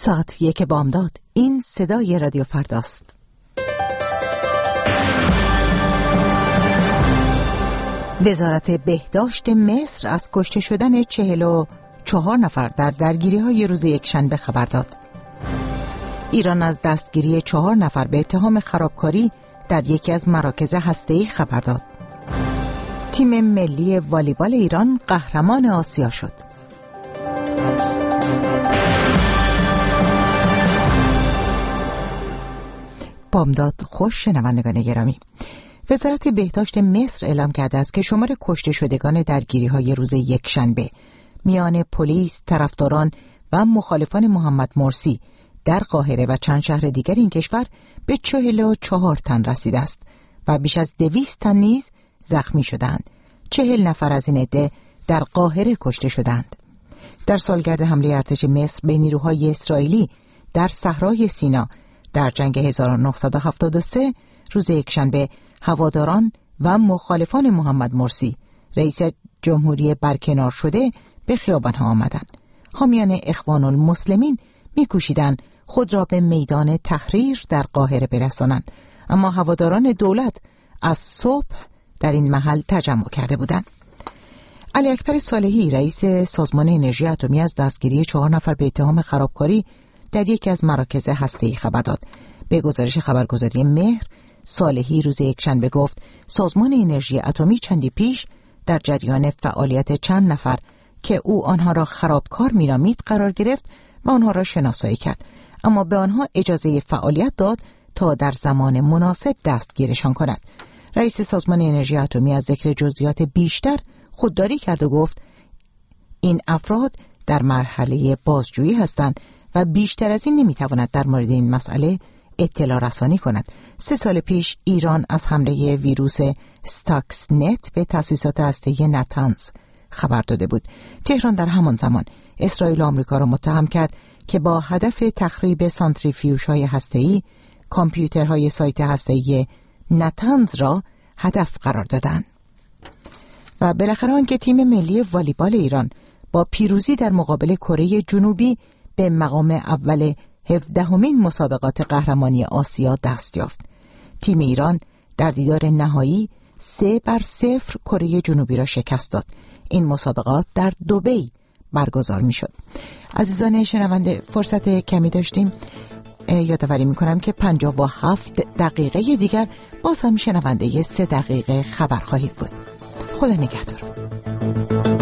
ساعت 1 بامداد. این صدای رادیو فرداست. وزارت بهداشت مصر از کشته شدن 44 نفر در درگیری‌های روز یکشنبه خبر داد. ایران از دستگیری 4 نفر به اتهام خرابکاری در یکی از مراکز هسته‌ای خبر داد. تیم ملی والیبال ایران قهرمان آسیا شد. بامداد خوش شنوندگان گرامی. وزارت بهداشت مصر اعلام کرده است که شمار کشته شدگان درگیری‌های روز یکشنبه میان پلیس، طرفداران و مخالفان محمد مرسی در قاهره و چند شهر دیگر این کشور به 44 تن رسیده است و بیش از 200 تن نیز زخمی شدند. 40 نفر از این عده در قاهره کشته شدند. در سالگرد حمله ارتش مصر به نیروهای اسرائیلی در صحرای سینا در جنگ 1973 روز یکشنبه هواداران و مخالفان محمد مرسی رئیس جمهوری برکنار شده به خیابان‌ها آمدند. حامیان اخوان المسلمین می‌کوشیدند خود را به میدان تحریر در قاهره برسانند، اما هواداران دولت از صبح در این محل تجمع کرده بودند. علی اکبر صالحی رئیس سازمان انرژی اتمی از دستگیری 4 نفر به اتهام خرابکاری در یکی از مراکز هسته‌ای خبر داد. به گزارش خبرگزاری مهر، صالحی روز یکشنبه گفت سازمان انرژی اتمی چندی پیش در جریان فعالیت چند نفر که او آنها را خرابکار می‌نامید قرار گرفت و آنها را شناسایی کرد، اما به آنها اجازه فعالیت داد تا در زمان مناسب دستگیرشان کند. رئیس سازمان انرژی اتمی از ذکر جزئیات بیشتر خودداری کرد و گفت این افراد در مرحله بازجویی هستند و بیشتر از این نمیتواند در مورد این مسئله اطلاع رسانی کند. 3 سال پیش ایران از حمله ویروس استاکس نت به تأسیسات هسته‌ای نتنز خبر داده بود. تهران در همان زمان اسرائیل و آمریکا را متهم کرد که با هدف تخریب سانتریفیوژهای هسته‌ای کامپیوترهای سایت هسته‌ای نتنز را هدف قرار دادند. و بالاخره آنکه تیم ملی والیبال ایران با پیروزی در مقابل کره جنوبی به مقام اول 17مین مسابقات قهرمانی آسیا دست یافت. تیم ایران در دیدار نهایی 3-0 کره جنوبی را شکست داد. این مسابقات در دبی برگزار می شد. عزیزان شنونده، فرصت کمی داشتیم. یادآوری می کنم که 57 دقیقه دیگر باز هم شنونده 3 دقیقه خبر خواهید بود. خدا نگهدار.